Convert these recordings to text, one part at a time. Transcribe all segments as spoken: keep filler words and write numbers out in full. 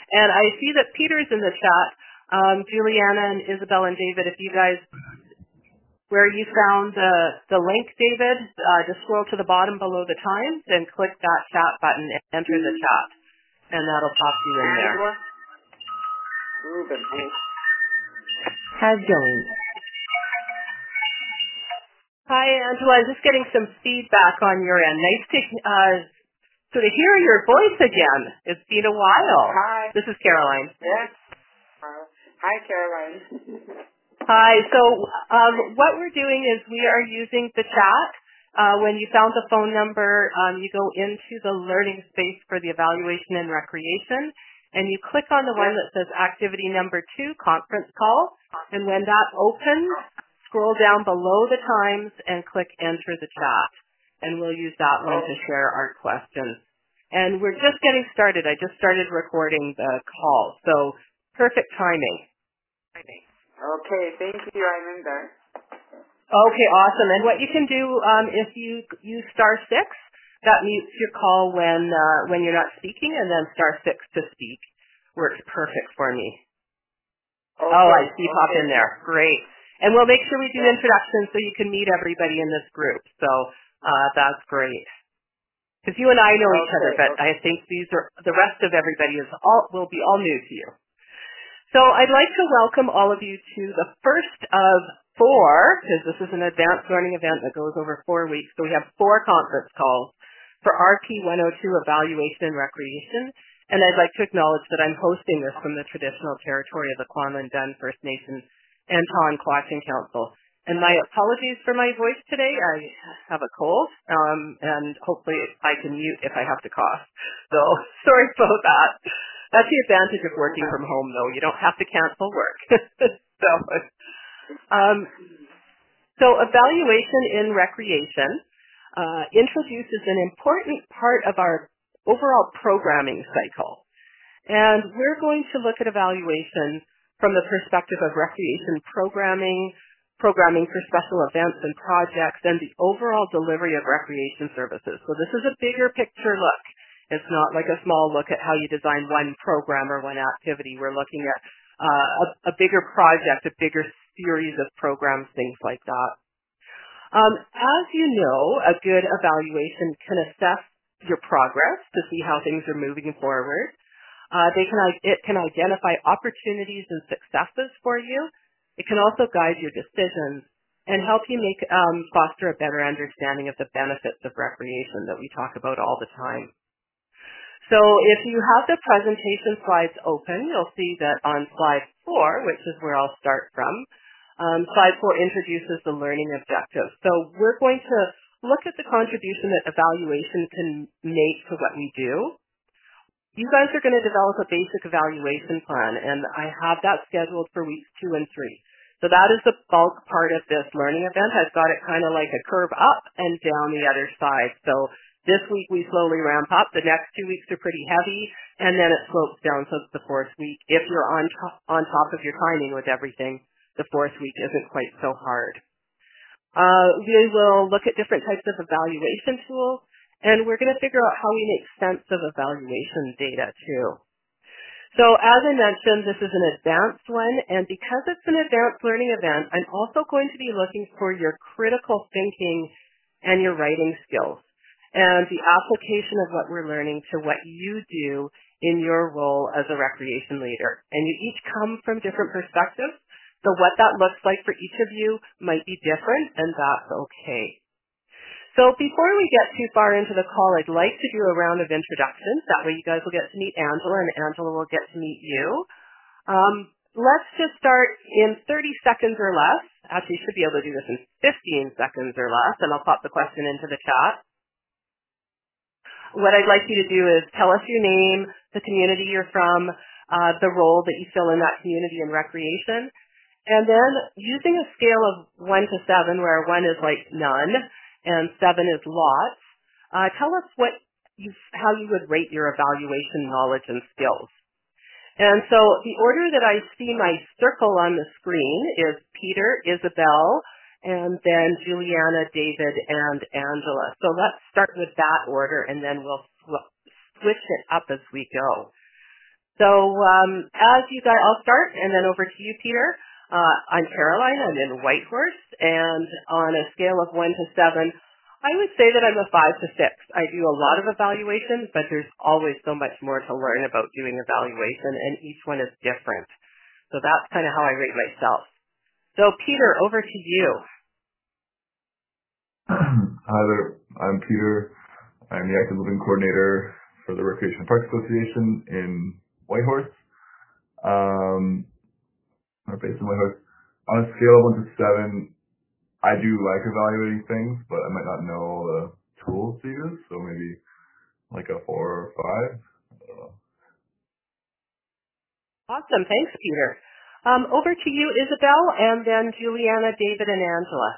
And I see that Peter's in the chat. Um, Juliana and Isabel and David, if you guys, where you found the, the link, David, uh, just scroll to the bottom below the times and click that chat button and enter the chat. And that'll pop you in there. Ruben. Has joined. Hi, Angela. I'm just getting some feedback on your end. Nice to uh, sort of hear your voice again. It's been a while. Hi. This is Caroline. Yes. Uh, hi, Caroline. Hi. So um, what we're doing is we are using the chat. Uh, when you found the phone number, um, you go into the learning space for the evaluation and recreation, and you click on the one that says activity number two, conference call. And when that opens, scroll down below the times and click enter the chat. And we'll use that one to share our questions. And we're just getting started. I just started recording the call. So perfect timing. Okay, thank you. I'm in there. Okay, awesome. And what you can do um, if you use star six, that mutes your call when uh, when you're not speaking, and then star six to speak. Works perfect for me. Okay, oh, I see okay. pop in there. Great. And we'll make sure we do introductions so you can meet everybody in this group. So uh, that's great. Because you and I know each Okay, other, but okay. I think these are the rest of everybody is all will be all new to you. So I'd like to welcome all of you to the first of four, because this is an advanced learning event that goes over four weeks. So we have four conference calls for R P one oh two Evaluation and Recreation. And I'd like to acknowledge that I'm hosting this from the traditional territory of the Kwanlin Dun First Nation and Ton Quachen Council. And my apologies for my voice today. I have a cold, um, and hopefully I can mute if I have to cough. So sorry about that. That's the advantage of working from home, though. You don't have to cancel work. so, um, so evaluation in recreation uh, introduces an important part of our overall programming cycle. And we're going to look at evaluation from the perspective of recreation programming, programming for special events and projects, and the overall delivery of recreation services. So this is a bigger picture look. It's not like a small look at how you design one program or one activity. We're looking at uh, a, a bigger project, a bigger series of programs, things like that. Um, as you know, a good evaluation can assess your progress to see how things are moving forward. Uh, they can, it can identify opportunities and successes for you. It can also guide your decisions and help you make um, foster a better understanding of the benefits of recreation that we talk about all the time. So if you have the presentation slides open, you'll see that on slide four, which is where I'll start from, um, slide four introduces the learning objectives. So we're going to look at the contribution that evaluation can make to what we do. You guys are going to develop a basic evaluation plan, and I have that scheduled for weeks two and three. So that is the bulk part of this learning event. I've got it kind of like a curve up and down the other side. So this week we slowly ramp up. The next two weeks are pretty heavy, and then it slopes down. So it's the fourth week. If you're on top, on top of your timing with everything, the fourth week isn't quite so hard. Uh, we will look at different types of evaluation tools, and we're going to figure out how we make sense of evaluation data too. So as I mentioned, this is an advanced one, and because it's an advanced learning event, I'm also going to be looking for your critical thinking and your writing skills, and the application of what we're learning to what you do in your role as a recreation leader. And you each come from different perspectives, so what that looks like for each of you might be different, and that's okay. So before we get too far into the call, I'd like to do a round of introductions. That way you guys will get to meet Angela, and Angela will get to meet you. Um, let's just start in thirty seconds or less. Actually, you should be able to do this in fifteen seconds or less, and I'll pop the question into the chat. What I'd like you to do is tell us your name, the community you're from, uh, the role that you fill in that community in recreation, and then using a scale of one to seven, where one is like none and seven is lots, uh, tell us what you, how you would rate your evaluation knowledge and skills. And so the order that I see my circle on the screen is Peter, Isabel, and then Juliana, David, and Angela. So let's start with that order, and then we'll sw- switch it up as we go. So um, as you guys, I'll start, and then over to you, Peter. Uh, I'm Caroline. I'm in Whitehorse, and on a scale of one to seven, I would say that I'm a five to six. I do a lot of evaluations, but there's always so much more to learn about doing evaluation, and each one is different. So that's kind of how I rate myself. So Peter, over to you. Hi there. I'm Peter. I'm the Active Living Coordinator for the Recreation Park Association in Whitehorse. Um, we're based in Whitehorse. On a scale of one to seven, I do like evaluating things, but I might not know the tools to use, so maybe like a four or five. I don't know. Awesome. Thanks, Peter. Um, over to you, Isabel, and then Juliana, David, and Angela.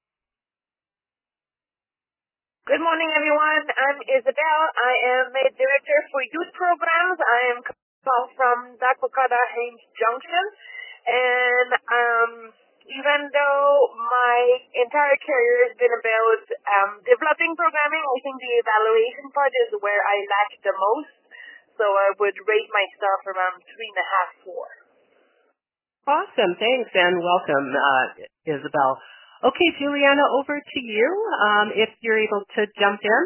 Good morning, everyone. I'm Isabel. I am a director for youth programs. I am called from Dakota Haines Junction. And um, even though my entire career has been about um, developing programming, I think the evaluation part is where I lack the most. So I would rate myself around three and a half, four. Awesome. Thanks, and welcome, uh, Isabel. Okay, Juliana, over to you, um, if you're able to jump in.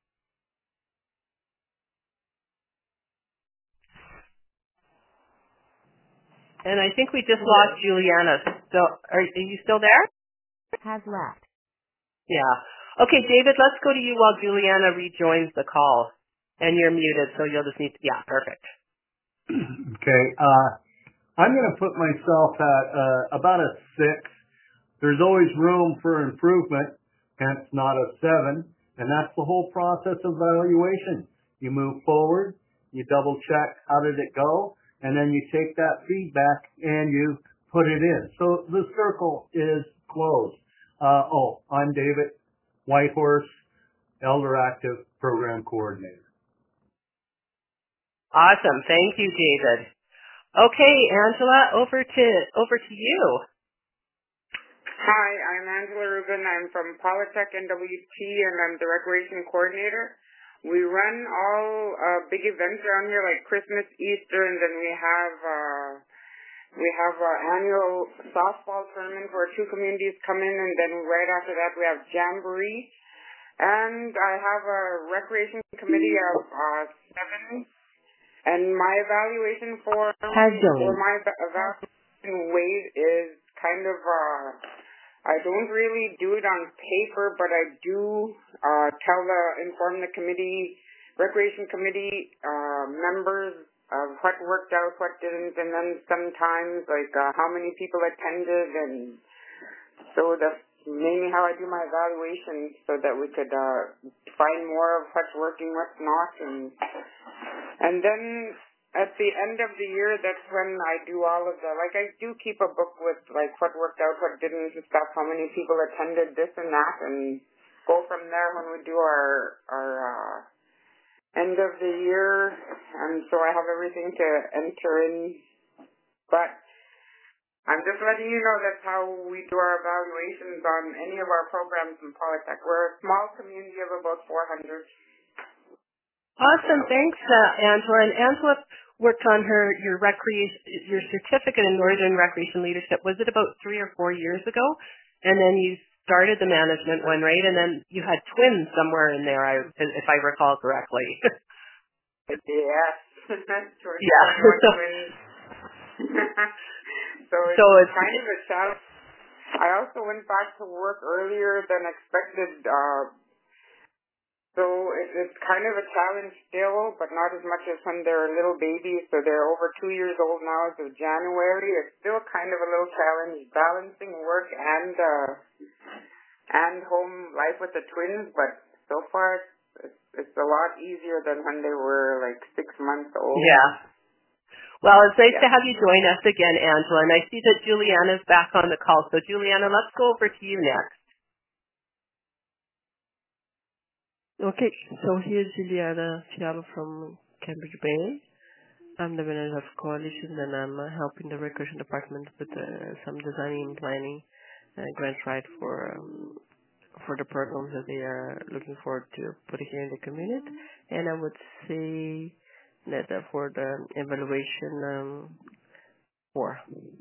And I think we just lost Juliana. So, are, are you still there? Has left. Yeah. Okay, David, let's go to you while Juliana rejoins the call. And you're muted, so you'll just need to, yeah, perfect. Okay, uh, I'm going to put myself at uh, about a six. There's always room for improvement, hence not a seven, and that's the whole process of evaluation. You move forward, you double check how did it go, and then you take that feedback and you put it in. So the circle is closed. Uh, oh, I'm David, Whitehorse, Elder Active Program Coordinator. Awesome. Thank you, David. Okay, Angela, over to over to you. Hi, I'm Angela Rubin. I'm from Polytech N W T, and I'm the Recreation Coordinator. We run all uh, big events around here, like Christmas, Easter, and then we have uh, we have our annual softball tournament where two communities come in, and then right after that we have Jamboree. And I have a recreation committee of uh, seven, and my evaluation for, for my evaluation weight is kind of uh, I don't really do it on paper, but I do uh, tell the, inform the committee, recreation committee uh, members of what worked out, what didn't, and then sometimes like uh, how many people attended, and so that's mainly how I do my evaluation, so that we could uh, find more of what's working, what's not, and and then at the end of the year, that's when I do all of the, like I do keep a book with like what worked out, what didn't, and stuff, how many people attended, this and that, and go from there when we do our, our uh, end of the year, and so I have everything to enter in, but I'm just letting you know that's how we do our evaluations on any of our programs in Polytech. We're a small community of about four hundred. Awesome. Thanks, uh, Angela. And Angela worked on her your recreation your certificate in Northern Recreation Leadership. Was it about three or four years ago? And then you started the management one, right? And then you had twins somewhere in there, I, if I recall correctly. Yes. Yeah. twins. so it's, so it's kind of a challenge. I also went back to work earlier than expected. Uh, So it, it's kind of a challenge still, but not as much as when they're little babies. So they're over two years old now as of January. It's still kind of a little challenge balancing work and uh, and home life with the twins. But so far, it's, it's a lot easier than when they were like six months old. Yeah. Well, it's nice yeah. to have you join us again, Angela. And I see that Juliana's back on the call. So Juliana, let's go over to you next. Okay, so here's Juliana Fialo from Cambridge Bay. I'm the manager of Coalition, and I'm uh, helping the Recreation Department with uh, some designing and planning uh, grant write for um, for the programs that they are looking forward to put here in the community. And I would say that uh, for the evaluation um, for.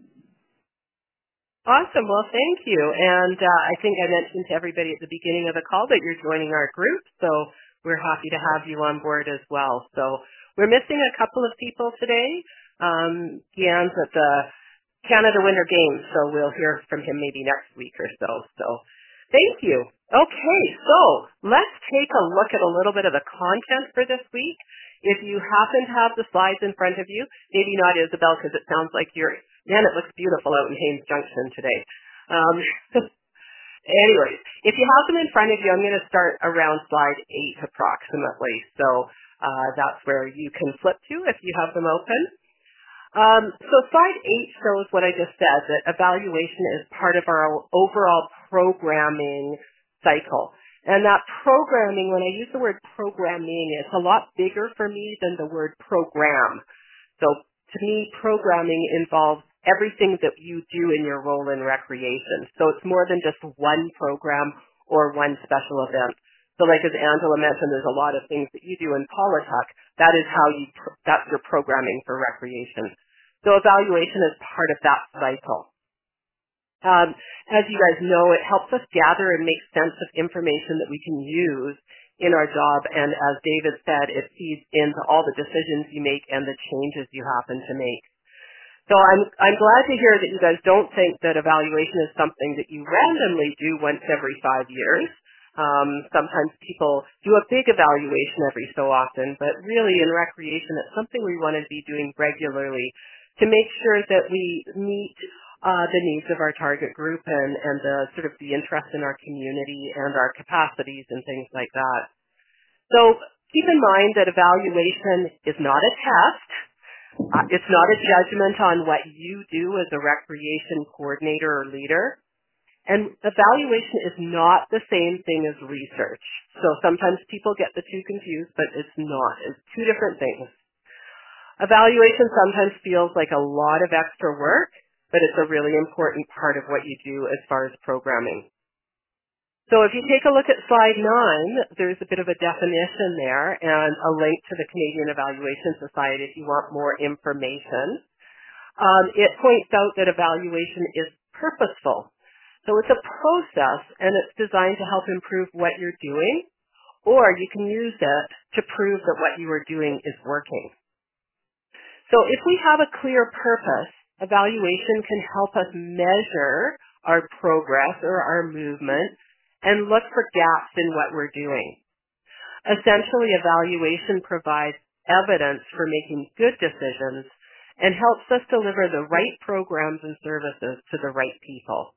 Awesome. Well, thank you. And uh, I think I mentioned to everybody at the beginning of the call that you're joining our group, so we're happy to have you on board as well. So we're missing a couple of people today. Um, Gian's at the Canada Winter Games, so we'll hear from him maybe next week or so. So thank you. Okay, so let's take a look at a little bit of the content for this week. If you happen to have the slides in front of you, maybe not Isabel because it sounds like you're, man, it looks beautiful out in Haines Junction today. Um, anyways, if you have them in front of you, I'm going to start around slide eight approximately. So uh, that's where you can flip to if you have them open. Um, so slide eight shows what I just said, that evaluation is part of our overall programming cycle. And that programming, when I use the word programming, it's a lot bigger for me than the word program. So to me, programming involves everything that you do in your role in recreation. So it's more than just one program or one special event. So like as Angela mentioned, there's a lot of things that you do in Polytech. That is how you, that's your programming for recreation. So evaluation is part of that cycle. Um, as you guys know, it helps us gather and make sense of information that we can use in our job. And as David said, it feeds into all the decisions you make and the changes you happen to make. So I'm, I'm glad to hear that you guys don't think that evaluation is something that you randomly do once every five years. Um, sometimes people do a big evaluation every so often, but really in recreation, it's something we want to be doing regularly to make sure that we meet uh, the needs of our target group and, and the sort of the interest in our community and our capacities and things like that. So keep in mind that evaluation is not a test. Uh, it's not a judgment on what you do as a recreation coordinator or leader. And evaluation is not the same thing as research. So sometimes people get the two confused, but it's not. It's two different things. Evaluation sometimes feels like a lot of extra work, but it's a really important part of what you do as far as programming. So if you take a look at slide nine, there's a bit of a definition there and a link to the Canadian Evaluation Society if you want more information. Um, it points out that evaluation is purposeful. So it's a process and it's designed to help improve what you're doing, or you can use it to prove that what you are doing is working. So if we have a clear purpose, evaluation can help us measure our progress or our movement and look for gaps in what we're doing. Essentially, evaluation provides evidence for making good decisions and helps us deliver the right programs and services to the right people.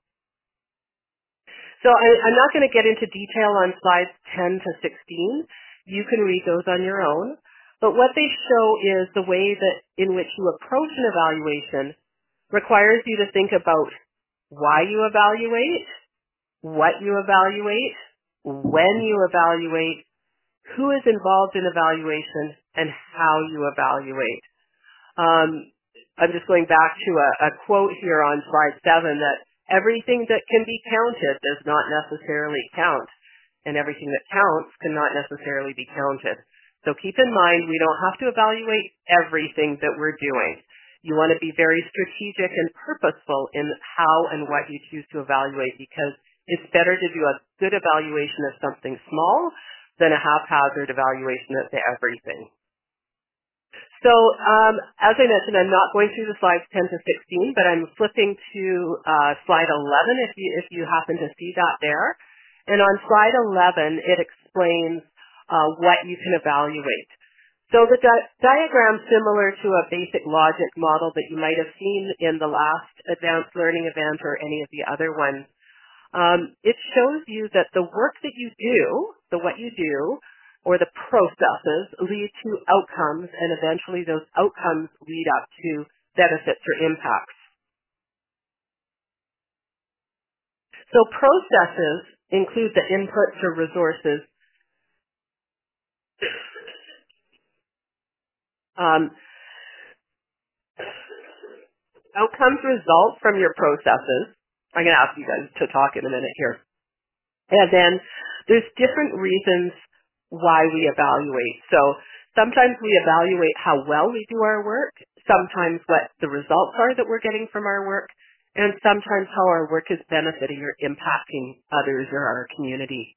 So I, I'm not going to get into detail on slides ten to sixteen. You can read those on your own. But what they show is the way that in which you approach an evaluation requires you to think about why you evaluate, what you evaluate, when you evaluate, who is involved in evaluation, and how you evaluate. Um, I'm just going back to a, a quote here on slide seven that everything that can be counted does not necessarily count, and everything that counts cannot necessarily be counted. So keep in mind, we don't have to evaluate everything that we're doing. You want to be very strategic and purposeful in how and what you choose to evaluate, because it's better to do a good evaluation of something small than a haphazard evaluation of everything. So um, as I mentioned, I'm not going through the slides ten to sixteen, but I'm flipping to uh, slide eleven if you, if you happen to see that there. And on slide eleven, it explains uh, what you can evaluate. So the di- diagram, similar to a basic logic model that you might have seen in the last advanced learning event or any of the other ones, um, it shows you that the work that you do, the what you do, or the processes lead to outcomes, and eventually those outcomes lead up to benefits or impacts. So processes include the inputs or resources. Um, outcomes result from your processes. I'm going to ask you guys to talk in a minute here. And then there's different reasons why we evaluate. So Sometimes we evaluate how well we do our work, sometimes what the results are that we're getting from our work, and sometimes how our work is benefiting or impacting others or our community.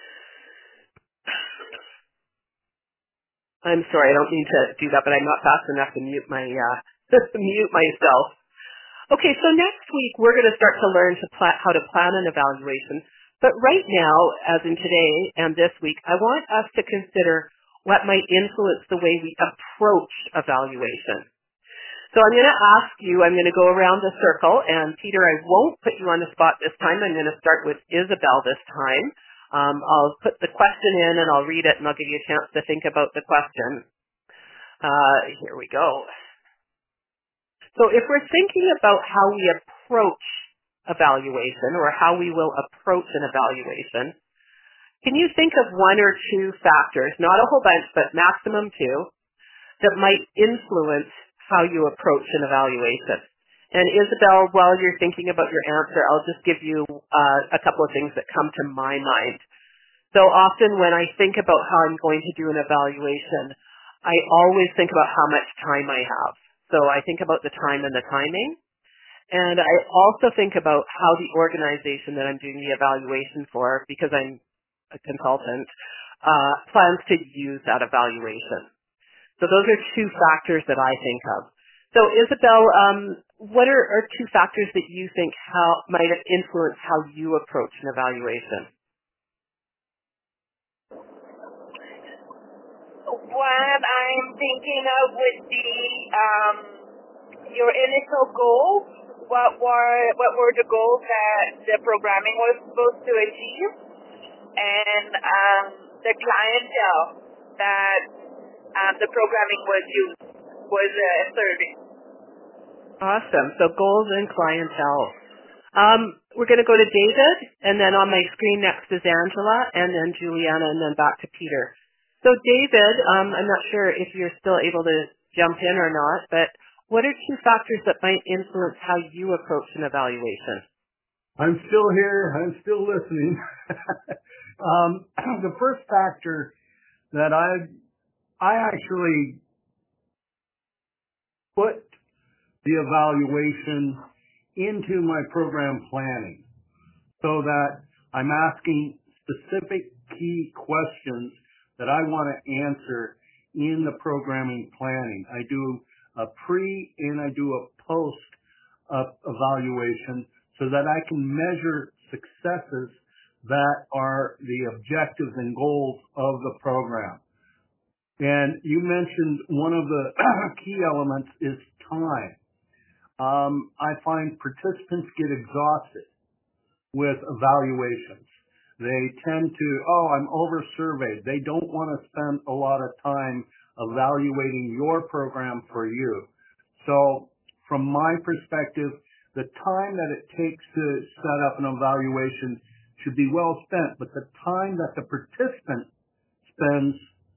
I'm sorry, I don't mean to do that, but I'm not fast enough to mute my uh, mute myself. Okay, so next week we're going to start to learn to pla- how to plan an evaluation. But right now, as in today and this week, I want us to consider what might influence the way we approach evaluation. So I'm going to ask you, I'm going to go around the circle, and Peter, I won't put you on the spot this time. I'm going to start with Isabel this time. Um, I'll put the question in, and I'll read it, and I'll give you a chance to think about the question. Uh, here we go. So if we're thinking about how we approach evaluation or how we will approach an evaluation, can you think of one or two factors, not a whole bunch, but maximum two, that might influence how you approach an evaluation? And Isabel, while you're thinking about your answer, I'll just give you uh, a couple of things that come to my mind. So often when I think about how I'm going to do an evaluation, I always think about how much time I have. So I think about the time and the timing. And I also think about how the organization that I'm doing the evaluation for, because I'm a consultant, uh, plans to use that evaluation. So those are two factors that I think of. So Isabel, um, what are, are two factors that you think how might have influenced how you approach an evaluation? What I'm thinking of would be um, your initial goals. What were what were the goals that the programming was supposed to achieve, and um, the clientele that um, the programming was used was uh, serving. Awesome. So goals and clientele. Um, we're going to go to David, and then on my screen next is Angela, and then Juliana, and then back to Peter. So David, um, I'm not sure if you're still able to jump in or not, but what are two factors that might influence how you approach an evaluation? I'm still here. I'm still listening. um, the first factor that I I actually put the evaluation into my program planning so that I'm asking specific key questions that I want to answer in the programming planning. I do a pre and I do a post uh, evaluation so that I can measure successes that are the objectives and goals of the program. And you mentioned one of the key elements is time. Um, I find participants get exhausted with evaluations. They tend to, oh, I'm over-surveyed. They don't want to spend a lot of time evaluating your program for you. So from my perspective, the time that it takes to set up an evaluation should be well spent, but the time that the participant spends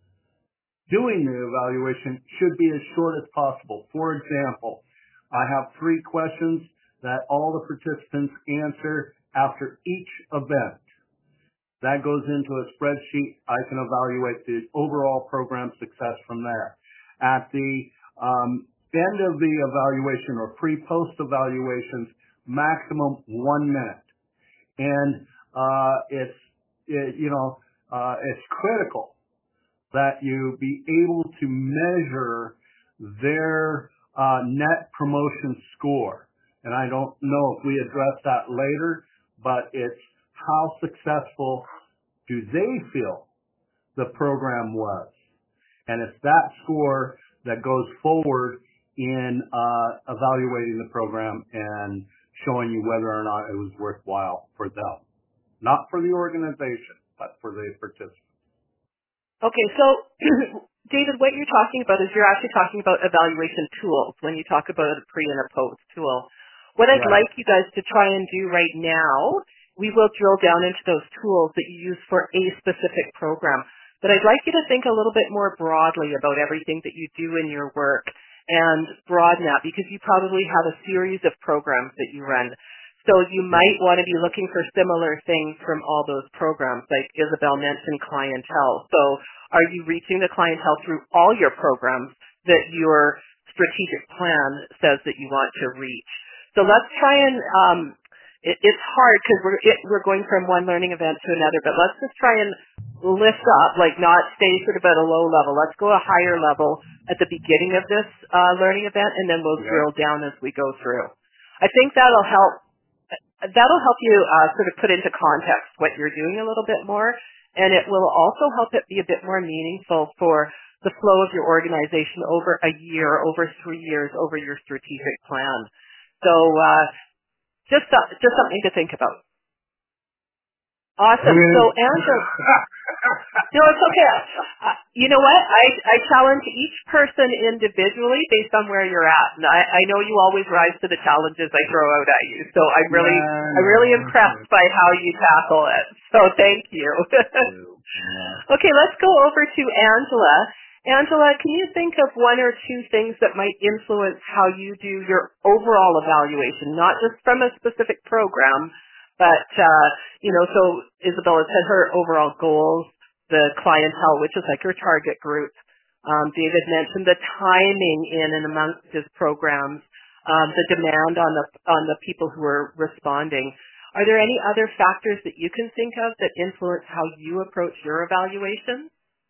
doing the evaluation should be as short as possible. For example, I have three questions that all the participants answer after each event. That goes into a spreadsheet. I can evaluate the overall program success from there. At the um, end of the evaluation or pre-post evaluations, maximum one minute. And uh, it's, it, you know, uh, it's critical that you be able to measure their uh, net promotion score. And I don't know if we address that later, but it's how successful do they feel the program was. And it's that score that goes forward in uh, evaluating the program and showing you whether or not it was worthwhile for them. Not for the organization, but for the participants. Okay, so David, what you're talking about is you're actually talking about evaluation tools when you talk about a pre and a post tool. What I'd Right. like you guys to try and do right now, we will drill down into those tools that you use for a specific program. But I'd like you to think a little bit more broadly about everything that you do in your work and broaden that, because you probably have a series of programs that you run. So you might want to be looking for similar things from all those programs, like Isabel mentioned clientele. So Are you reaching the clientele through all your programs that your strategic plan says that you want to reach? So let's try and, um, it, it's hard because we're, it, we're going from one learning event to another, but let's just try and lift up, like not stay sort of at a low level. Let's go a higher level at the beginning of this uh, learning event, and then we'll yeah. drill down as we go through. I think that'll help. That'll help you uh, sort of put into context what you're doing a little bit more, and it will also help it be a bit more meaningful for the flow of your organization over a year, over three years, over your strategic plan. So uh, just uh, just something to think about. Awesome. So Andrew, no, it's okay. Uh, you know what? I, I challenge each person individually based on where you're at. And I, I know you always rise to the challenges I throw out at you. So I'm really, yeah, I'm really impressed by how you tackle it. So thank you. Okay, let's go over to Angela. Angela, can you think of one or two things that might influence how you do your overall evaluation, not just from a specific program, but, uh, you know, so Isabella said her overall goals, the clientele, which is like your target group. Um, David mentioned the timing in and amongst his programs, um, the demand on the on the people who are responding. Are there any other factors that you can think of that influence how you approach your evaluation?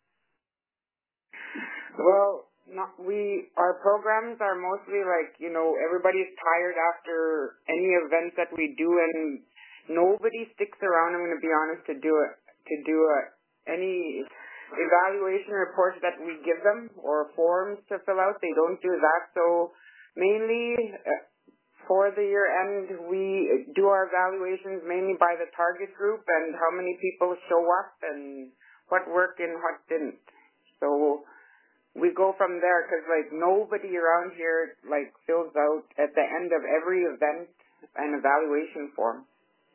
Well, not, we our programs are mostly like, you know, everybody's tired after any events that we do, and nobody sticks around, I'm going to be honest, to do it, to do a, any evaluation reports that we give them or forms to fill out. They don't do that. So mainly uh, for the year end, we do our evaluations mainly by the target group and how many people show up and what worked and what didn't. So we go from there because, like, nobody around here, like, fills out at the end of every event an evaluation form.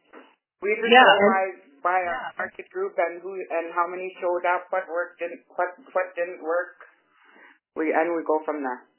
We just yeah, go by, by yeah. our market group and who and how many showed up, what worked, didn't, what what didn't work. We and we go from there.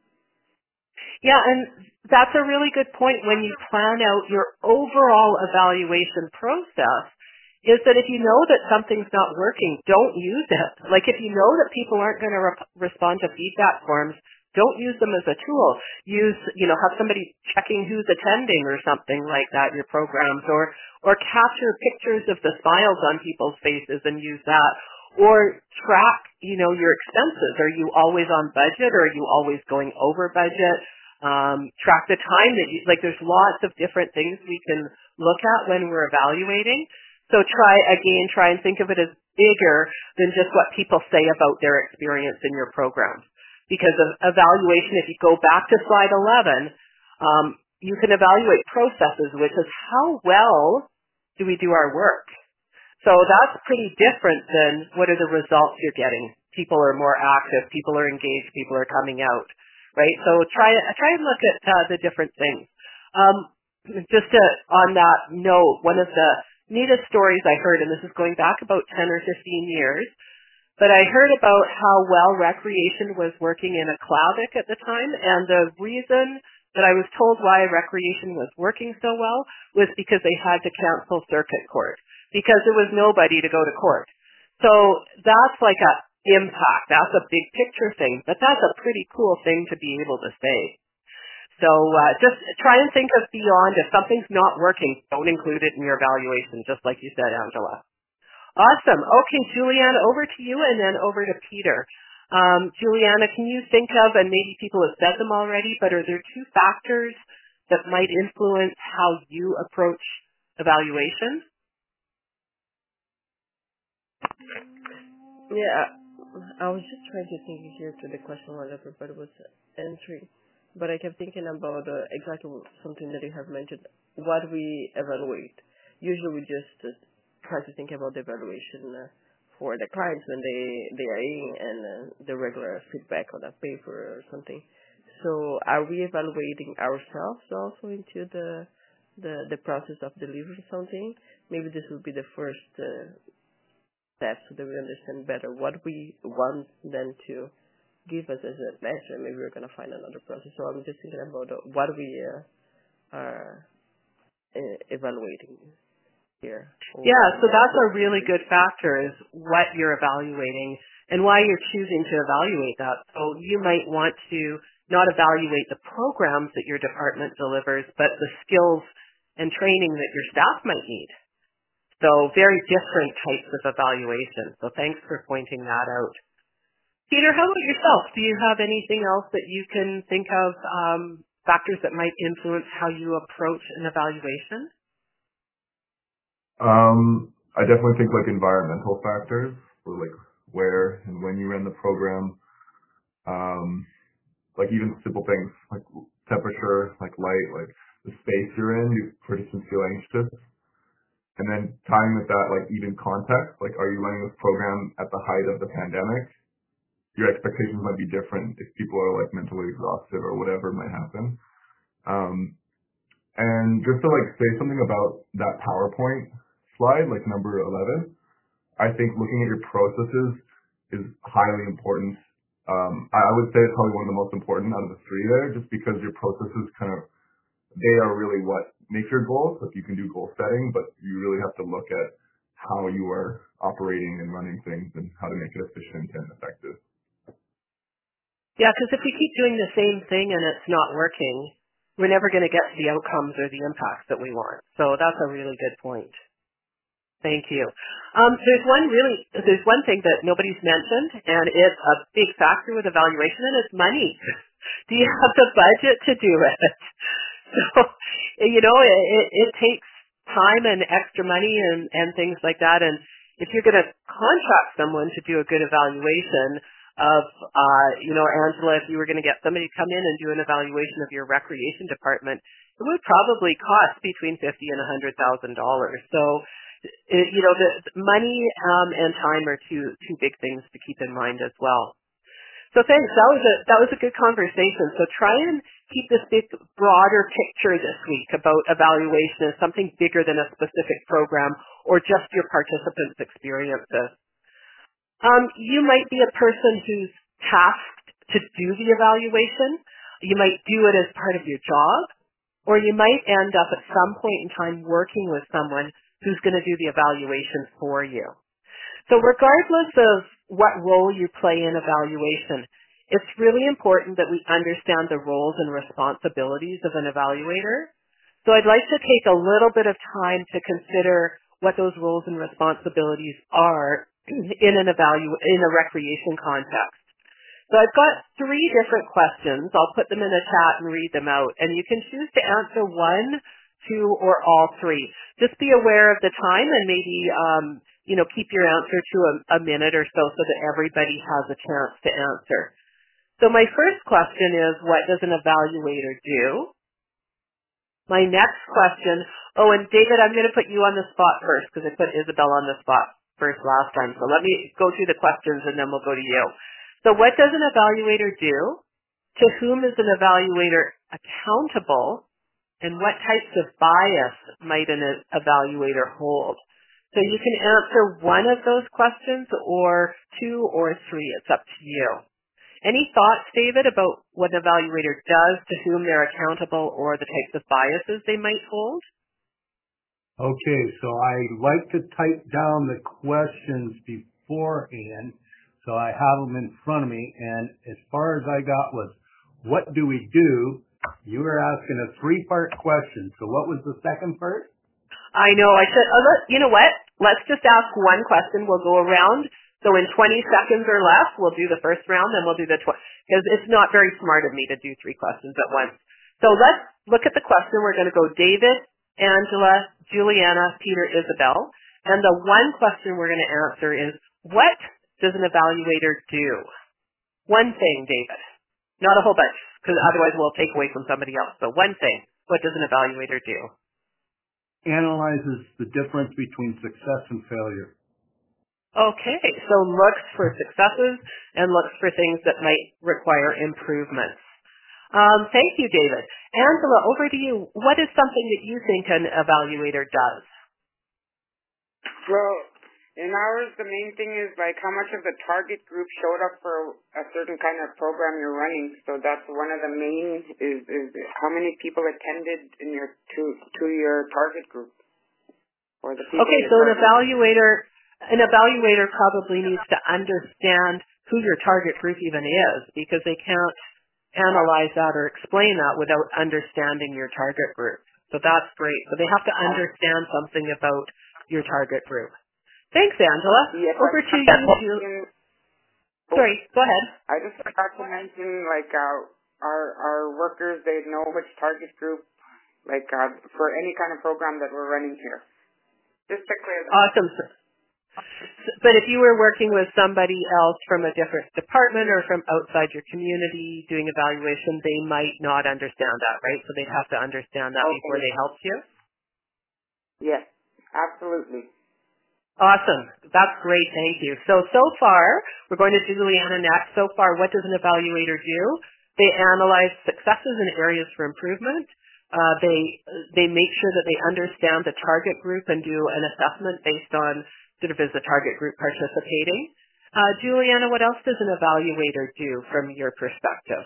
Yeah, and that's a really good point when you plan out your overall evaluation process. Is that if you know that something's not working, don't use it. Like if you know that people aren't going to re- respond to feedback forms, don't use them as a tool. Use, you know, have somebody checking who's attending or something like that, your programs, or or capture pictures of the smiles on people's faces and use that. Or track, you know, your expenses. Are you always on budget or are you always going over budget? Um, track the time that you, like there's lots of different things we can look at when we're evaluating. So try, again, try and think of it as bigger than just what people say about their experience in your programs. Because of evaluation, if you go back to slide eleven, um, you can evaluate processes, which is how well do we do our work. So that's pretty different than what are the results you're getting. People are more active, people are engaged, people are coming out, right? So try, try and look at uh, the different things. Um, just to, on that note, one of the neatest stories I heard, and this is going back about ten or fifteen years, but I heard about how well recreation was working in Aklavik at the time, and the reason that I was told why recreation was working so well was because they had to cancel circuit court, because there was nobody to go to court. So that's like a impact, that's a big picture thing, but that's a pretty cool thing to be able to say. So uh, just try and think of beyond. If something's not working, don't include it in your evaluation, just like you said, Angela. Awesome. Okay, Juliana, over to you and then over to Peter. Um, Juliana, can you think of, and maybe people have said them already, but are there two factors that might influence how you approach evaluation? Yeah, I was just trying to think here to the question while everybody was answering. But I kept thinking about uh, exactly something that you have mentioned, what we evaluate. Usually we just uh, try to think about the evaluation uh, for the clients when they, they are in and uh, the regular feedback on a paper or something. So are we evaluating ourselves also into the the, the process of delivering something? Maybe this would be the first uh, step so that we understand better what we want them to give us as a measure. Maybe we're going to find another process. So I'm just thinking about uh, what we uh, are uh, evaluating here. Yeah, so that's a really good factor is what you're evaluating. and why you're choosing to evaluate that. So you might want to not evaluate the programs that your department delivers, but the skills and training that your staff might need. So very different types of evaluation. So thanks for pointing that out. Peter, how about yourself? Do you have anything else that you can think of, um, factors that might influence how you approach an evaluation? Um, I definitely think like environmental factors, or like where and when you run the program. Um, like even simple things like temperature, like light, like the space you're in, you participants feel anxious. And then tying with that, like even context, like are you running this program at the height of the pandemic? Your expectations might be different if people are like mentally exhausted or whatever might happen. Um, and just to like say something about that PowerPoint slide, like number eleven, I think looking at your processes is highly important. Um, I I would say it's probably one of the most important out of the three there, just because your processes kind of, they are really what make your goals. Like you can do goal setting, but you really have to look at how you are operating and running things and how to make it efficient and effective. Yeah, because if we keep doing the same thing and it's not working, we're never going to get the outcomes or the impacts that we want. So that's a really good point. Thank you. Um, there's one really, there's one thing that nobody's mentioned, and it's a big factor with evaluation, and it's money. Do you have the budget to do it? So, you know, it, it, it takes time and extra money and, and things like that. And if you're going to contract someone to do a good evaluation of, uh, you know, Angela, if you were going to get somebody to come in and do an evaluation of your recreation department, it would probably cost between fifty and a hundred thousand dollars. So, it, you know, the money um, and time are two two big things to keep in mind as well. So thanks. That was a that was a good conversation. So try and keep this big, broader picture this week about evaluation as something bigger than a specific program or just your participants' experiences. Um, you might be a person who's tasked to do the evaluation. You might do it as part of your job, or you might end up at some point in time working with someone who's going to do the evaluation for you. So regardless of what role you play in evaluation, it's really important that we understand the roles and responsibilities of an evaluator. So I'd like to take a little bit of time to consider what those roles and responsibilities are in an evalu- in a recreation context. So I've got three different questions. I'll put them in the chat and read them out, and you can choose to answer one, two, or all three. Just be aware of the time and maybe, um, you know, keep your answer to a, a minute or so so that everybody has a chance to answer. So my first question is, what does an evaluator do? My next question, oh, and David, I'm going to put you on the spot first because I put Isabel on the spot first last time. So let me go through the questions and then we'll go to you. So what does an evaluator do? To whom is an evaluator accountable? And what types of bias might an evaluator hold? So you can answer one of those questions or two or three. It's up to you. Any thoughts, David, about what an evaluator does, to whom they're accountable, or the types of biases they might hold? Okay, so I like to type down the questions beforehand, so I have them in front of me, and as far as I got was, what do we do? You were asking a three-part question, so what was the second part? I know, I said, oh, look, you know what? Let's just ask one question. We'll go around. So in twenty seconds or less, we'll do the first round, then we'll do the, because tw- it's not very smart of me to do three questions at once. So let's look at the question. We're going to go David, Angela, Juliana, Peter, Isabel. And the one question we're going to answer is, what does an evaluator do? One thing, David. Not a whole bunch, because otherwise we'll take away from somebody else. So one thing, what does an evaluator do? Analyzes the difference between success and failure. Okay, so looks for successes and looks for things that might require improvements. Um, thank you, David. Angela, over to you. What is something that you think an evaluator does? Well, in ours, the main thing is like how much of the target group showed up for a certain kind of program you're running. So that's one of the main is, is how many people attended in your to to your target group or the people. Okay, so an evaluator an evaluator probably needs to understand who your target group even is, because they can't analyze that or explain that without understanding your target group. So that's great. So they have to understand something about your target group. Thanks, Angela. Yes, Over to you, Julie. Sorry, go ahead. I just forgot to mention, like, uh, our our workers, they know which target group, like, uh, for any kind of program that we're running here. Just to clear that. Awesome. But if you were working with somebody else from a different department or from outside your community doing evaluation, they might not understand that, right? So they'd have to understand that Okay. before they help you? Yes, absolutely. Awesome. That's great. Thank you. So, so far, we're going to Juliana next. So far, what does an evaluator do? They analyze successes and areas for improvement. Uh, they they make sure that they understand the target group and do an assessment based on sort of is the target group participating. Uh, Juliana, what else does an evaluator do from your perspective?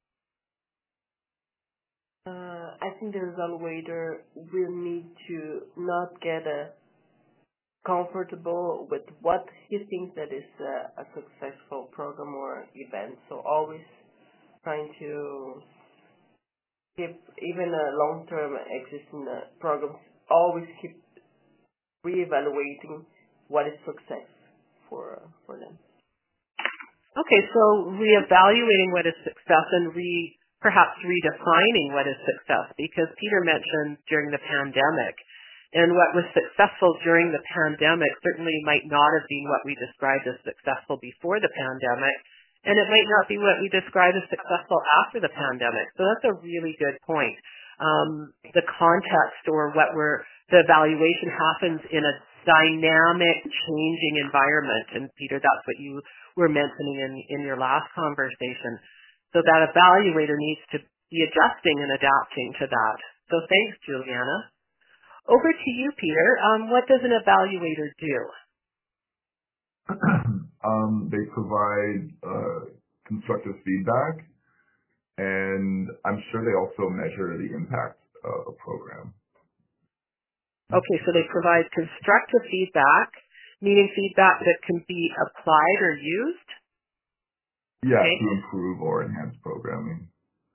Uh, I think the evaluator will need to not get a comfortable with what he thinks that is a, a successful program or event. So always trying to keep even a long-term existing uh, programs, always keep re-evaluating what is success for for them. Okay, so reevaluating what is success and re perhaps redefining what is success, because Peter mentioned during the pandemic, and what was successful during the pandemic certainly might not have been what we described as successful before the pandemic, and it might not be what we describe as successful after the pandemic. So that's a really good point. Um, the context or what we're, the evaluation happens in a dynamic, changing environment, and Peter, that's what you were mentioning in, in your last conversation. So that evaluator needs to be adjusting and adapting to that. So thanks, Juliana. Over to you, Peter. Um, what does an evaluator do? um, they provide uh, constructive feedback, and I'm sure they also measure the impact of a program. Okay, so they provide constructive feedback, meaning feedback that can be applied or used? Yeah, Okay. to improve or enhance programming.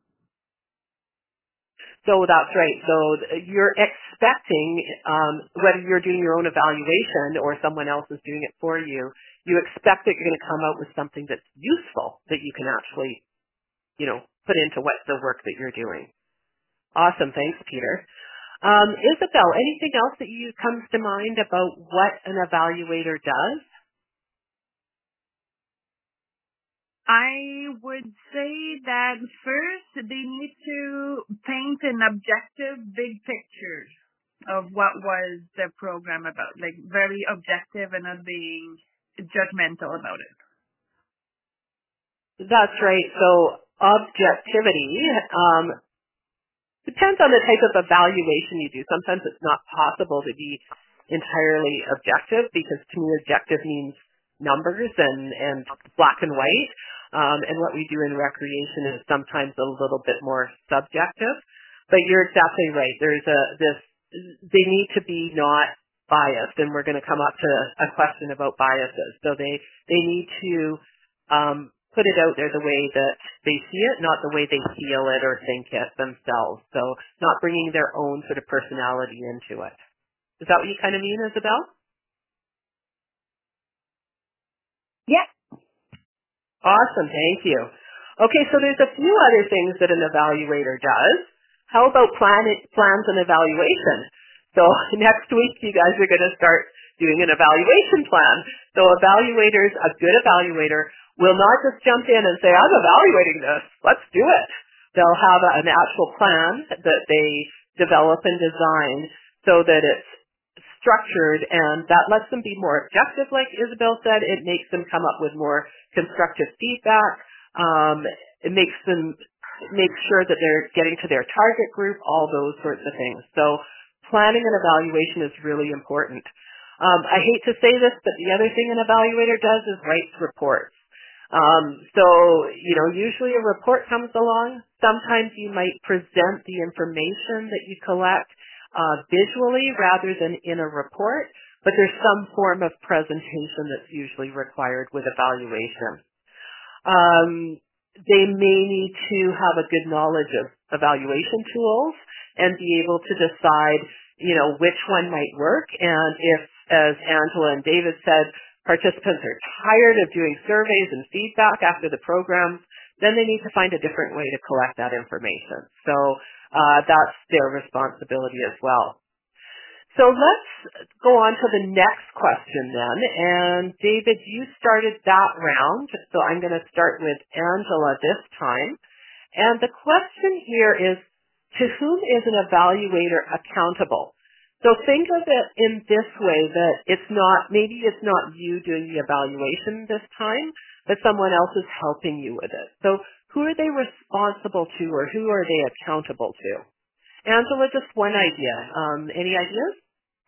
So that's right. So you're expecting, um, whether you're doing your own evaluation or someone else is doing it for you, you expect that you're going to come out with something that's useful that you can actually, you know, put into what the work that you're doing. Awesome. Thanks, Peter. Um, Isabel, anything else that you comes to mind about what an evaluator does? I would say that first they need to paint an objective big picture of what was the program about, like very objective and not being judgmental about it. That's right. So objectivity um, depends on the type of evaluation you do. Sometimes it's not possible to be entirely objective, because to me objective means numbers and, and black and white. Um, and what we do in recreation is sometimes a little bit more subjective. But you're exactly right. There's a this they need to be not biased, and we're going to come up to a question about biases. So they they need to um, put it out there the way that they see it, not the way they feel it or think it themselves. So not bringing their own sort of personality into it. Is that what you kind of mean, Isabel? Yeah. Awesome, thank you. Okay, so there's a few other things that an evaluator does. How about plan plans and evaluation? So next week you guys are going to start doing an evaluation plan. So evaluators, a good evaluator, will not just jump in and say, I'm evaluating this, let's do it. They'll have a, an actual plan that they develop and design so that it's structured, and that lets them be more objective, like Isabel said. It makes them come up with more constructive feedback. Um, it makes them make sure that they're getting to their target group, all those sorts of things. So planning and evaluation is really important. Um, I hate to say this, but the other thing an evaluator does is writes reports. Um, so, you know, usually a report comes along. Sometimes you might present the information that you collect Uh, visually rather than in a report. but there's some form of presentation that's usually required with evaluation. Um, they may need to have a good knowledge of evaluation tools and be able to decide, you know, which one might work. And if, as Angela and David said, participants are tired of doing surveys and feedback after the programs, then they need to find a different way to collect that information. So uh, that's their responsibility as well. So let's go on to the next question then. And David, you started that round, so I'm going to start with Angela this time. And the question here is, to whom is an evaluator accountable? So think of it in this way, that it's not, maybe it's not you doing the evaluation this time, but someone else is helping you with it. So who are they responsible to, or who are they accountable to? Angela, just one idea. Um, any ideas?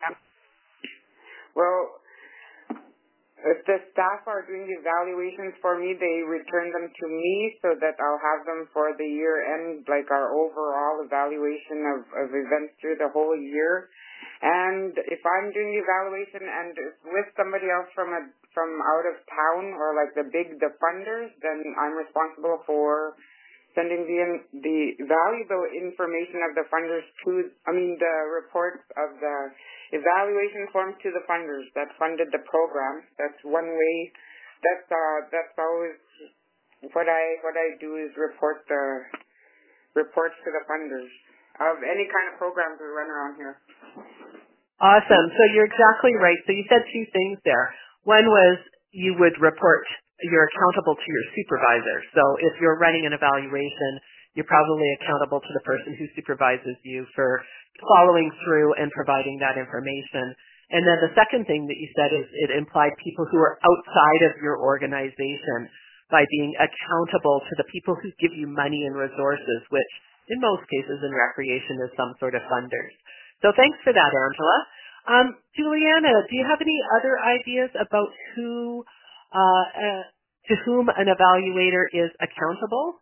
Well, if the staff are doing the evaluations for me, they return them to me so that I'll have them for the year end, like our overall evaluation of, of events through the whole year. And if I'm doing the evaluation and it's with somebody else from a, from out of town, or like the big, the funders, then I'm responsible for sending the, the valuable information of the funders to, I mean, the reports of the evaluation forms to the funders that funded the program. That's one way. That's uh, that's always what I what I do is report the reports to the funders of any kind of programs we run around here. Awesome. So you're exactly right. So you said two things there. One was you would report, you're accountable to your supervisor. So if you're running an evaluation, you're probably accountable to the person who supervises you for following through and providing that information. And then the second thing that you said is it implied people who are outside of your organization by being accountable to the people who give you money and resources, which in most cases in recreation is some sort of funders. So thanks for that, Angela. Um, Juliana, do you have any other ideas about who, uh, uh, to whom an evaluator is accountable?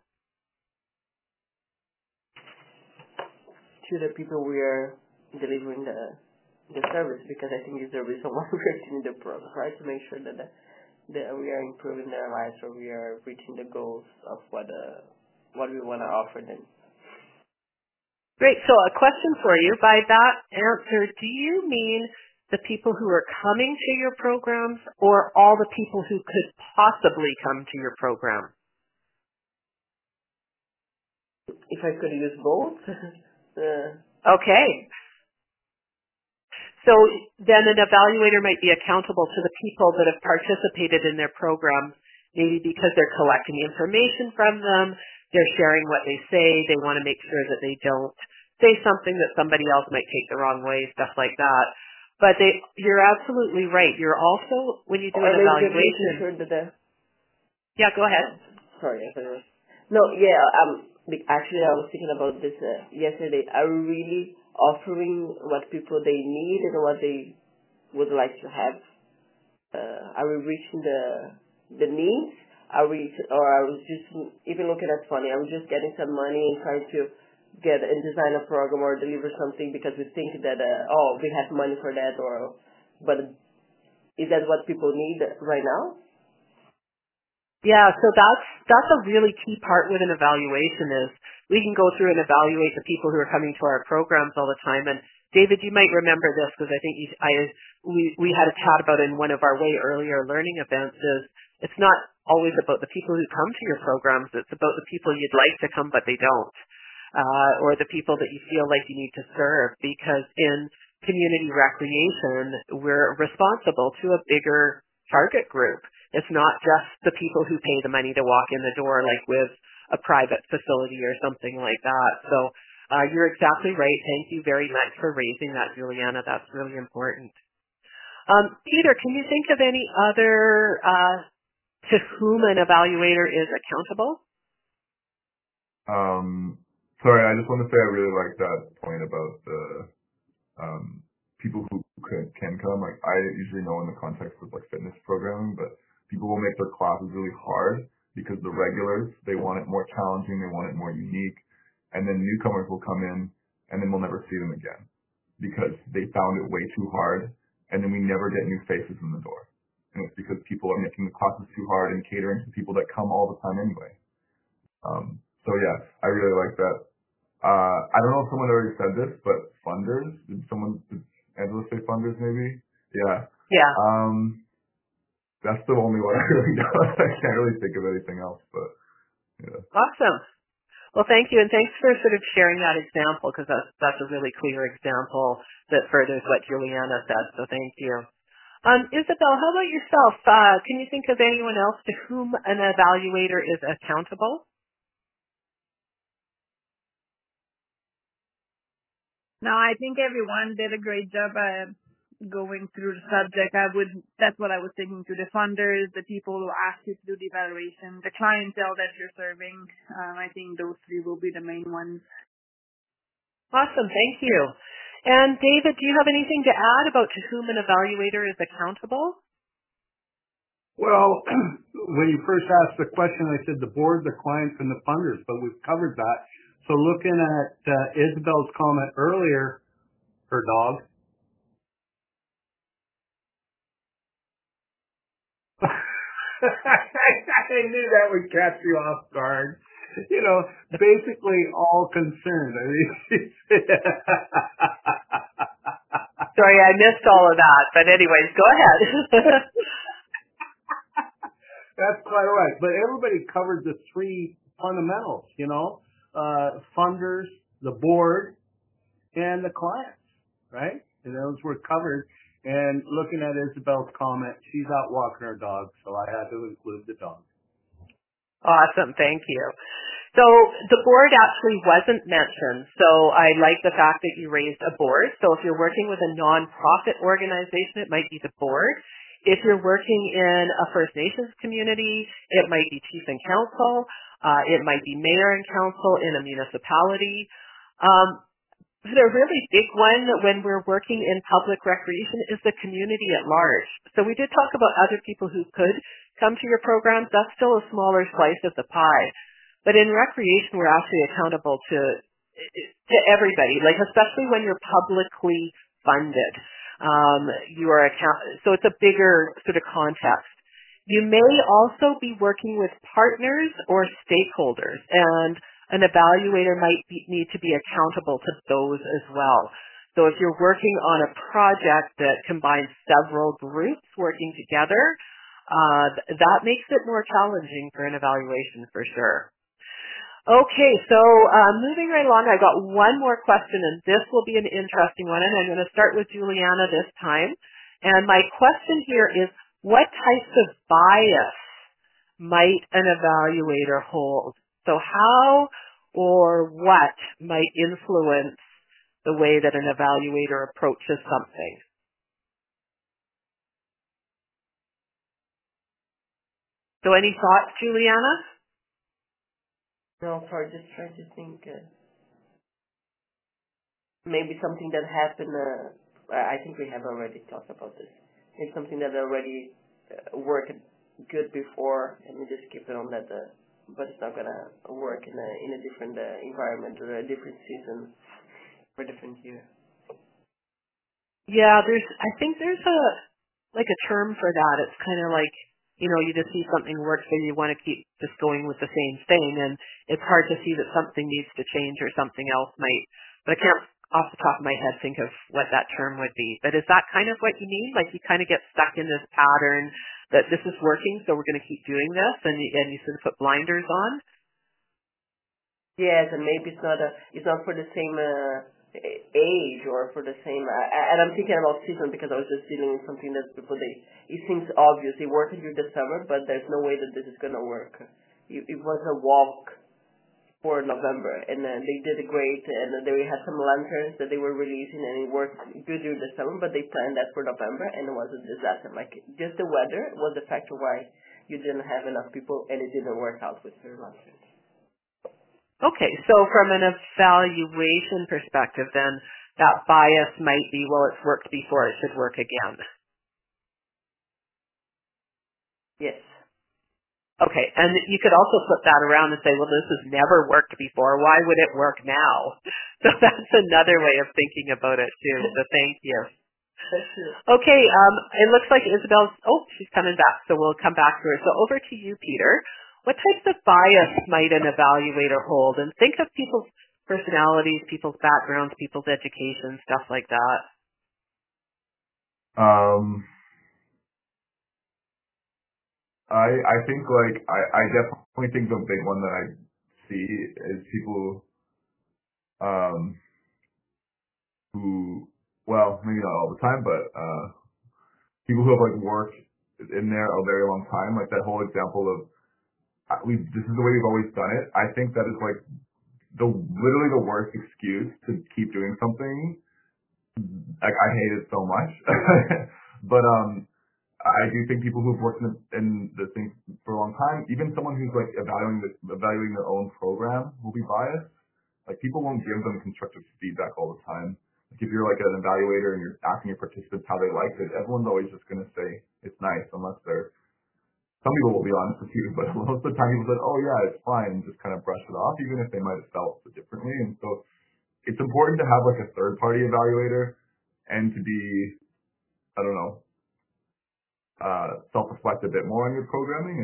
To the people we are delivering the the service, because I think it's the reason why we're doing the program, right? To make sure that the, that we are improving their lives, or we are reaching the goals of what uh, what we want to offer them. Great. So a question for you. By that answer, do you mean the people who are coming to your programs, or all the people who could possibly come to your program? If I could use both. uh, okay. So then an evaluator might be accountable to the people that have participated in their programs, maybe because they're collecting information from them, they're sharing what they say, they want to make sure that they don't say something that somebody else might take the wrong way, stuff like that. But they, you're absolutely right. You're also, when you do an evaluation... Sure that the, yeah, go ahead. Sorry. I thought it was, no, yeah, um, actually I was thinking about this uh, yesterday. Are we really offering what people they need and what they would like to have? Uh, are we reaching the the needs? Are we, or are we just, even looking at funny, are we just getting some money and trying to get and design a program or deliver something because we think that, uh, oh, we have money for that, or, but is that what people need right now? Yeah, so that's that's a really key part with an evaluation is we can go through and evaluate the people who are coming to our programs all the time. And David, you might remember this because I think you, I we we had a chat about it in one of our way earlier learning events. Is it's not always about the people who come to your programs; it's about the people you'd like to come but they don't, uh, or the people that you feel like you need to serve. Because in community recreation, we're responsible to a bigger target group. It's not just the people who pay the money to walk in the door, like with a private facility or something like that. So uh, you're exactly right. Thank you very much for raising that, Juliana. That's really important. Um, Peter, can you think of any other uh, to whom an evaluator is accountable? Um, sorry, I just want to say I really like that point about the um, people who can, can come. Like I usually know in the context of like fitness programming, but people will make their classes really hard because the regulars, they want it more challenging, they want it more unique, and then newcomers will come in and then we'll never see them again because they found it way too hard and then we never get new faces in the door. And it's because people are making the classes too hard and catering to people that come all the time anyway. Um, so yeah, I really like that. Uh, I don't know if someone already said this, but funders, did someone, did Angela say funders maybe? Yeah. Yeah. Um, that's the only one I really know. I can't really think of anything else, but yeah. Awesome. Well, thank you, and thanks for sort of sharing that example, because that's, that's a really clear example that furthers what Juliana said, so thank you. Um, Isabel, how about yourself? Uh, can you think of anyone else to whom an evaluator is accountable? No, I think everyone did a great job uh, going through the subject. I would, that's what I was thinking to the funders, the people who ask you to do the evaluation, the clientele that you're serving. Um, I think those three will be the main ones. Awesome, thank you. And David, do you have anything to add about to whom an evaluator is accountable? Well, when you first asked the question, I said the board, the clients, and the funders, but we've covered that. So looking at uh, Isabel's comment earlier, her dog. I knew that would catch you off guard. You know, basically all concerned. I mean, Sorry, I missed all of that, but anyways, go ahead. That's quite all right. But everybody covered the three fundamentals, you know, uh, funders, the board, and the clients, right? And those were covered. And looking at Isabel's comment, she's out walking her dog, so I had to include the dog. Awesome, thank you. So the board actually wasn't mentioned, so I like the fact that you raised a board. So if you're working with a nonprofit organization, it might be the board. If you're working in a First Nations community, it might be chief and council. Uh, it might be mayor and council in a municipality. Um, The really big one when we're working in public recreation is the community at large. So we did talk about other people who could come to your programs. That's still a smaller slice of the pie. But in recreation, we're actually accountable to to everybody, like especially when you're publicly funded. Um, you are account. So it's a bigger sort of context. You may also be working with partners or stakeholders, and an evaluator might be, need to be accountable to those as well. So if you're working on a project that combines several groups working together, uh, that makes it more challenging for an evaluation for sure. Okay, so uh, moving right along, I've got one more question, and this will be an interesting one, and I'm going to start with Juliana this time. And my question here is, what types of bias might an evaluator hold? So how or what might influence the way that an evaluator approaches something? So any thoughts, Juliana? No, sorry, just trying to think. Uh, maybe something that happened, uh, I think we have already talked about this. Maybe something that already uh, worked good before, and we just keep it on that, uh, but it's not going to work in a, in a different uh, environment or a different season or a different year. Yeah, there's, I think there's a, like a term for that. It's kind of like, you know, you just see something works, so you want to keep just going with the same thing, and it's hard to see that something needs to change or something else might, but I can't off the top of my head think of what that term would be. But is that kind of what you mean? Like you kind of get stuck in this pattern that this is working, so we're going to keep doing this, and you, and you sort of put blinders on? Yes, and maybe it's not a, it's not for the same uh, age or for the same. Uh, and I'm thinking about season because I was just dealing with something that people they. It seems obvious they work during the summer, but there's no way that this is gonna work. It, it was a walk for November, and uh, they did great, and they had some lanterns that they were releasing, and it worked good during the summer. But they planned that for November, and it was a disaster. Like just the weather was the factor why you didn't have enough people, and it didn't work out with their lanterns. Okay, so from an evaluation perspective, then that bias might be, well, it's worked before, it should work again. Yes. Okay, and you could also flip that around and say, well, this has never worked before, why would it work now? So that's another way of thinking about it too, so thank you. Okay, um, it looks like Isabel's, oh, she's coming back, so we'll come back to her. So over to you, Peter. What types of bias might an evaluator hold? And think of people's personalities, people's backgrounds, people's education, stuff like that. Um, I I think like I, I definitely think the big one that I see is people um who, well, maybe not all the time, but uh people who have like worked in there a very long time, like that whole example of uh, we this is the way we've always done it. I think that is like the literally the worst excuse to keep doing something. Like I hate it so much. But um I do think people who've worked in the, in the thing for a long time, even someone who's like evaluating the, evaluating their own program will be biased. Like people won't give them constructive feedback all the time. Like if you're like an evaluator and you're asking your participants how they liked it, everyone's always just going to say it's nice unless they're, some people will be honest with you, but most of the time people say, oh yeah, it's fine, and just kind of brush it off, even if they might have felt it differently. And so it's important to have like a third party evaluator and to be, I don't know, uh, self-reflect a bit more on your programming.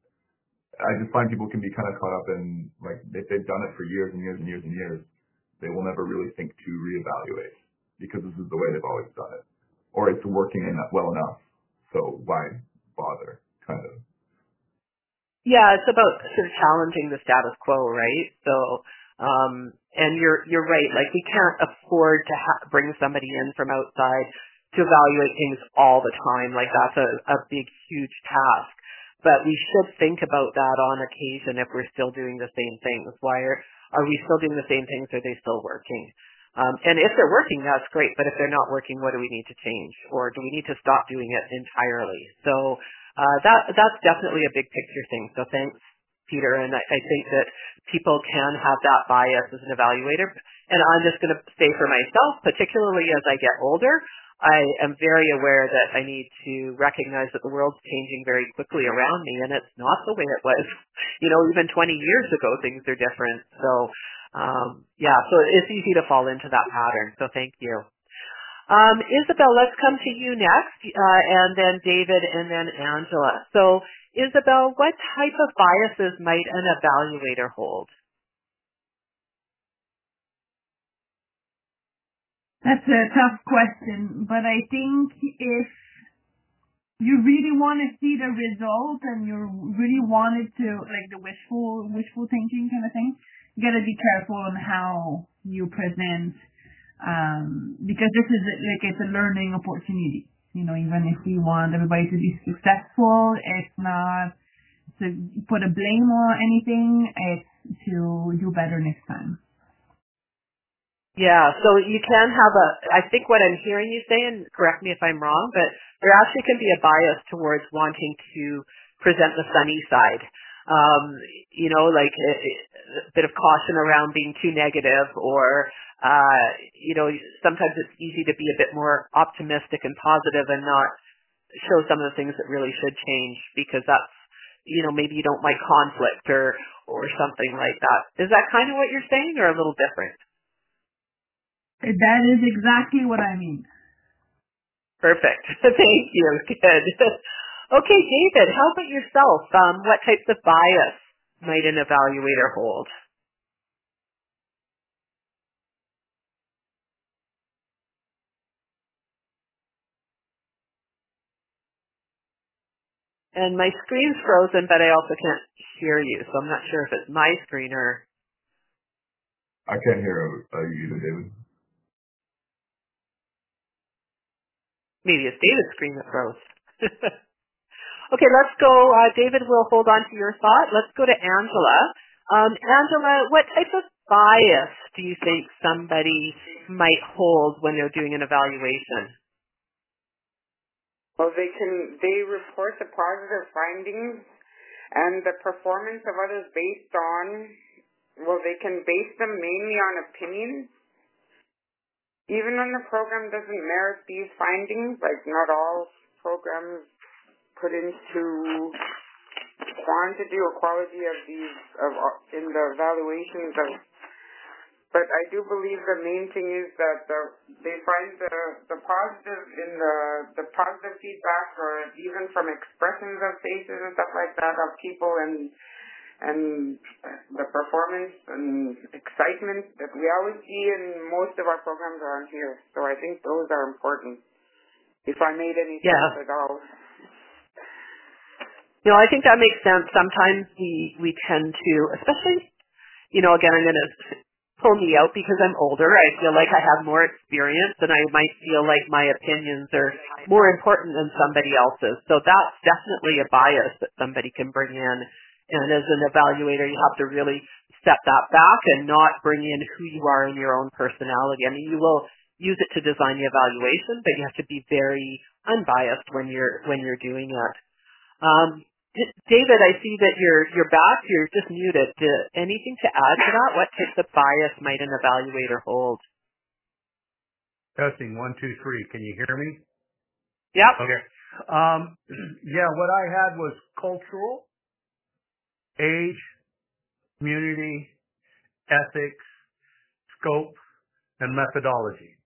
I just find people can be kind of caught up in, like, if they've done it for years and years and years and years, they will never really think to reevaluate because this is the way they've always done it. Or it's working in well enough, so why bother, kind of. Yeah, it's about sort of challenging the status quo, right? So, um, and you're you're right. Like we can't afford to ha- bring somebody in from outside to evaluate things all the time. Like that's a, a big, huge task. But we should think about that on occasion if we're still doing the same things. Why are are we still doing the same things? Are they still working? Um, and if they're working, that's great. But if they're not working, what do we need to change, or do we need to stop doing it entirely? So. Uh, that that's definitely a big picture thing. So thanks, Peter. And I, I think that people can have that bias as an evaluator. And I'm just going to say for myself, particularly as I get older, I am very aware that I need to recognize that the world's changing very quickly around me, and it's not the way it was, you know, even twenty years ago. Things are different. So, um, yeah. So it's easy to fall into that pattern. So thank you. Um, Isabel, let's come to you next, uh, and then David, and then Angela. So, Isabel, what type of biases might an evaluator hold? That's a tough question, but I think if you really want to see the result and you really want it to, like the wishful, wishful thinking kind of thing, you got to be careful on how you present. Um, because this is like it's a learning opportunity. You know, even if we want everybody to be successful, it's not to put a blame on anything. It's to do better next time. Yeah, so you can have a, I think what I'm hearing you say, and correct me if I'm wrong, but there actually can be a bias towards wanting to present the sunny side. Um, you know, like a, a bit of caution around being too negative, or, uh, you know, sometimes it's easy to be a bit more optimistic and positive and not show some of the things that really should change because that's, you know, maybe you don't like conflict or, or something like that. Is that kind of what you're saying or a little different? That is exactly what I mean. Perfect. Thank you. Good. Okay, David, how about yourself? Um, what types of bias might an evaluator hold? And my screen's frozen, but I also can't hear you, so I'm not sure if it's my screen or... I can't hear uh, you either, David. Maybe it's David's screen that froze. Okay, let's go. Uh, David will hold on to your thought. Let's go to Angela. Um, Angela, what type of bias do you think somebody might hold when they're doing an evaluation? Well, they can, they report the positive findings and the performance of others based on, well, they can base them mainly on opinions. Even when the program doesn't merit these findings, like not all programs put into quantity or quality of these, of in the evaluations of, but I do believe the main thing is that the, they find the the positive in the the positive feedback, or even from expressions of faces and stuff like that of people, and and the performance and excitement that we always see in most of our programs around here. So I think those are important. If I made any Yeah. sense at all. You know, I think that makes sense. Sometimes we we tend to, especially, you know, again, I'm going to pull me out because I'm older. I feel like I have more experience, and I might feel like my opinions are more important than somebody else's. So that's definitely a bias that somebody can bring in. And as an evaluator, you have to really step that back and not bring in who you are in your own personality. I mean, you will use it to design the evaluation, but you have to be very unbiased when you're when you're doing it. Um, D- David, I see that you're you're back. You're just muted. Do, anything to add to that? What types of bias might an evaluator hold? Testing one, two, three. Can you hear me? Yep. Okay. Um, yeah, what I had was cultural, age, community, ethics, scope, and methodology.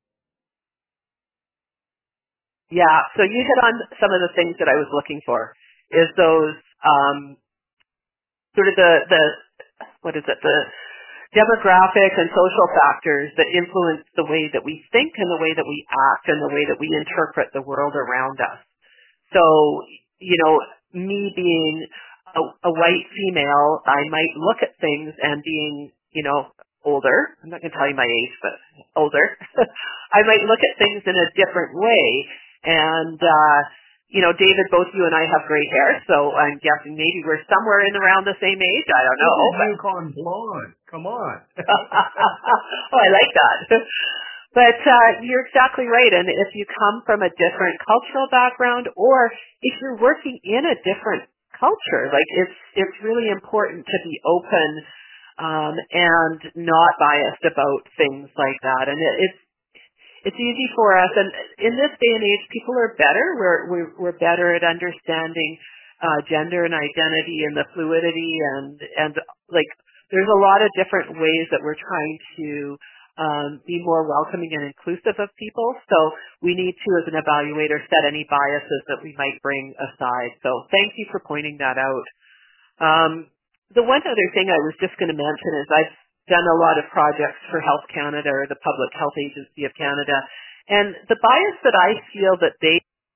Yeah. So you hit on some of the things that I was looking for. Is those um, sort of the the what is it the demographic and social factors that influence the way that we think and the way that we act and the way that we interpret the world around us. So, you know, me being a, a white female, I might look at things and being, you know, older, I'm not going to tell you my age, but older, I might look at things in a different way. And, uh, you know, David, both you and I have gray hair, so I'm guessing maybe we're somewhere in around the same age. I don't know. This is Yukon blonde. Come on. Oh, I like that. But uh, you're exactly right. And if you come from a different cultural background, or if you're working in a different culture, like it's it's really important to be open um, and not biased about things like that. And it, it's it's easy for us, and in this day and age, people are better. We're we're, we're better at understanding uh, gender and identity and the fluidity, and and like there's a lot of different ways that we're trying to um, be more welcoming and inclusive of people. So we need to, as an evaluator, set any biases that we might bring aside. So thank you for pointing that out. Um, the one other thing I was just going to mention is I've done a lot of projects for Health Canada, or the Public Health Agency of Canada, and the bias that I feel that they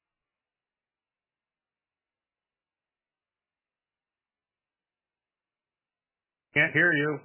Can't hear you.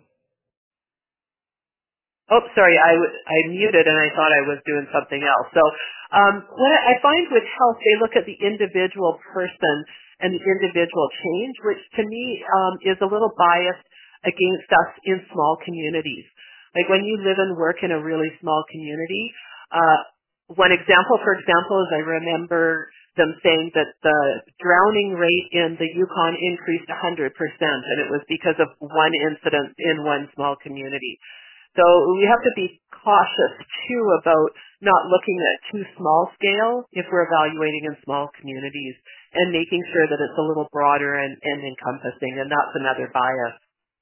Oh, sorry, I, w- I muted and I thought I was doing something else. So um, what I find with health, they look at the individual person and the individual change, which to me um, is a little biased against us in small communities. Like when you live and work in a really small community, uh, one example, for example, is I remember them saying that the drowning rate in the Yukon increased one hundred percent, and it was because of one incident in one small community. So we have to be cautious too about not looking at too small scale if we're evaluating in small communities, and making sure that it's a little broader and, and encompassing, and that's another bias.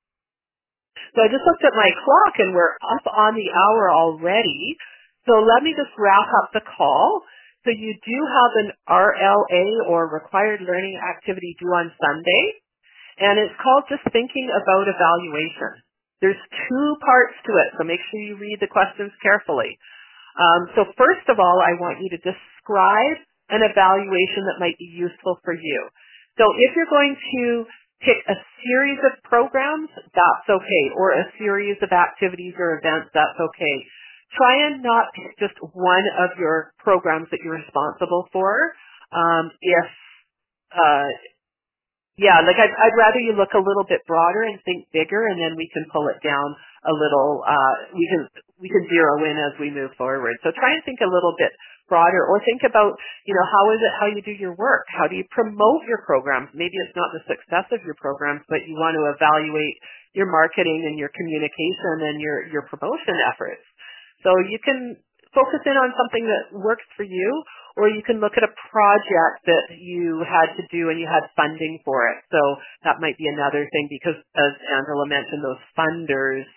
So I just looked at my clock and we're up on the hour already. So let me just wrap up the call. So you do have an R L A, or required learning activity, due on Sunday, and it's called Just Thinking About Evaluation. There's two parts to it, so make sure you read the questions carefully. Um, so first of all, I want you to describe an evaluation that might be useful for you. So if you're going to pick a series of programs, that's okay, or a series of activities or events, that's okay. Try and not pick just one of your programs that you're responsible for. Um, if uh, Yeah, like I'd, I'd rather you look a little bit broader and think bigger, and then we can pull it down a little. Uh, we can we can zero in as we move forward. So try and think a little bit broader, or think about, you know, how is it how you do your work? How do you promote your programs? Maybe it's not the success of your programs, but you want to evaluate your marketing and your communication and your your promotion efforts. So you can focus in on something that works for you, or you can look at a project that you had to do and you had funding for it. So that might be another thing, because as Angela mentioned, those funders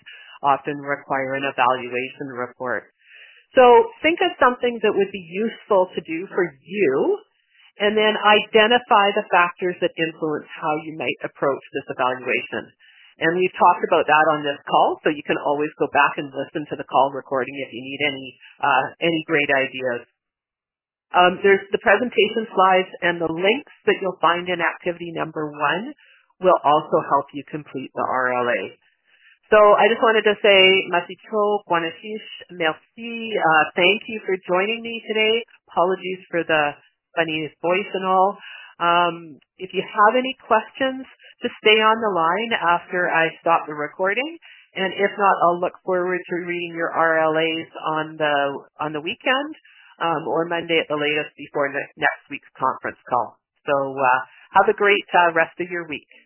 often require an evaluation report. So think of something that would be useful to do for you, and then identify the factors that influence how you might approach this evaluation. And we've talked about that on this call, so you can always go back and listen to the call recording if you need any uh, any great ideas. Um, there's the presentation slides, and the links that you'll find in activity number one will also help you complete the R L A. So I just wanted to say, Masicho, Guanashish, merci. Uh, thank you for joining me today. Apologies for the funny voice and all. Um, if you have any questions, just stay on the line after I stop the recording. And if not, I'll look forward to reading your R L As on the on the weekend um, or Monday at the latest before ne- next week's conference call. So uh, have a great uh, rest of your week.